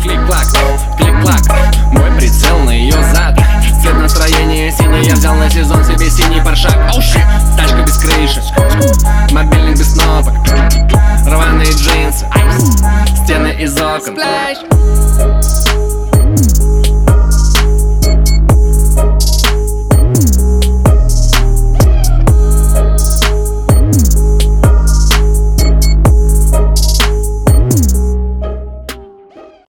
клик-клак, клик-клак. Мой прицел на ее зад. Цвет настроения синий, я взял на сезон себе синий паршак. Оу щит, тачка без крыши, мобильник без кнопок, рваные джинсы, стены из окон.